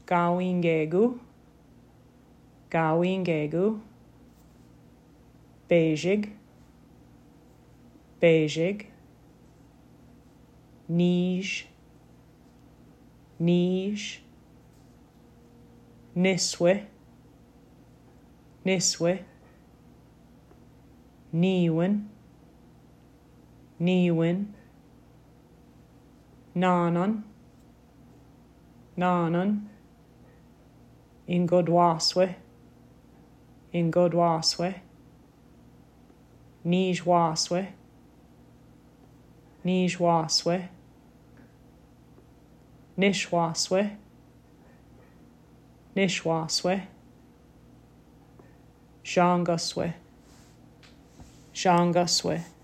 Gawingegu, Gawingegu, Beijig, Beijig, Nij, Nij, Niswe, Niswe, Niwin, Niwin, Nanan, Nanan, Ingodwaswe, Ingodwaswe, Nijwaswe, Nijwaswe, Nishwaswe, Nishwaswe, Shangaswe, Shangaswe.